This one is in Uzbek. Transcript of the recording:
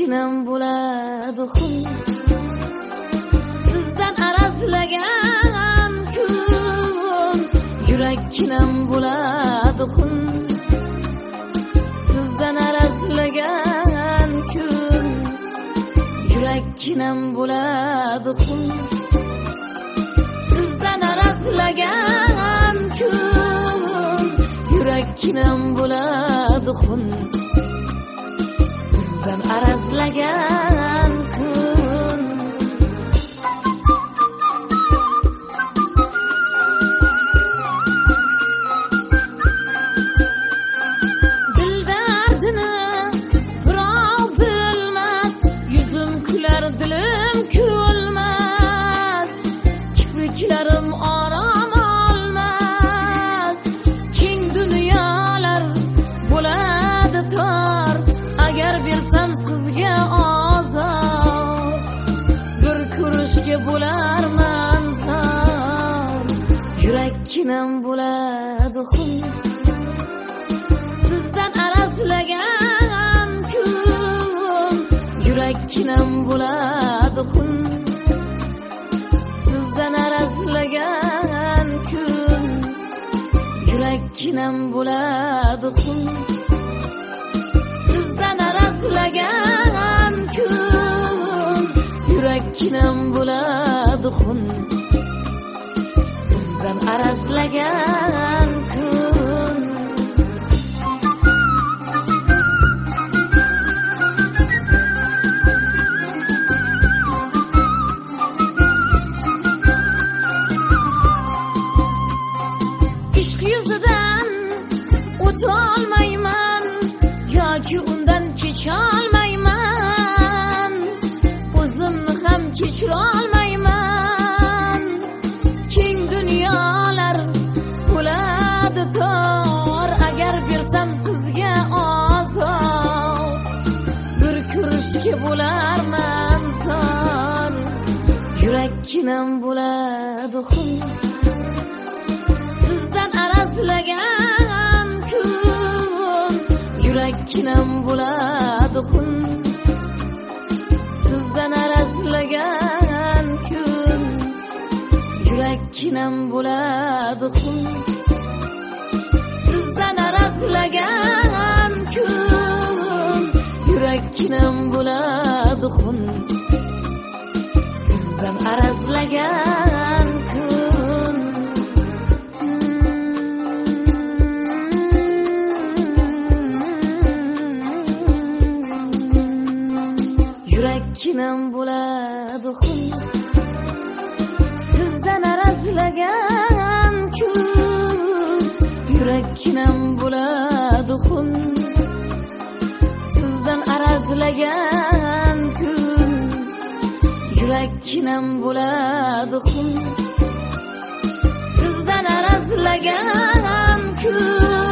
yurakkinam bo'ladi xun. Sizdan arazlagan kun yurakkinam bo'ladi xun. Sizdan arazlagan kun yurakkinam bo'ladi xun. Sizdan arazlagan kun yurakkinam bo'ladi xun. Sizdan arazlagan kun dil dardini birov bilmas, yuzim kular dilim kulmas, kipriklarim orom olmas. Keng dunyolar bo'ladi tor, agar bersam sizga ozor, bir ko'rishga bo'larman zor. Yurakkinam bo'ladi xun. Sizdan arazlagan kun yurakkinam bo'ladi xun. Sizdan arazlagan kun yurakkinam bo'ladi xun. Sizdan arazlagan kun yurakkinam bo'ladi xun. Sizdan arazlagan kun ishq yuzidan o'tolmayman yoki undan kecholmayman, o'zimni ham kechirolmayman. Keng dunyolar bo'ladi tor, agar bersam sizga ozor, bir ko'rishga bo'larman zor. Yurakkinam bo'ladi xun. Sizdan arazlagan kun yurakkinam bo'ladi xun. Sizdan arazlagan kun yurakkinam bo'ladi xun. Sizdan arazlagan kun yurakkinam bo'ladi xun. Sizdan arazlagan kun yurakkinam bo'ladi xun. Sizdan arazlagan kun yurakkinam bo'ladi xun. Sizdan arazlagan kun yurakkinam bo'ladi xun. Sizdan arazlagan kun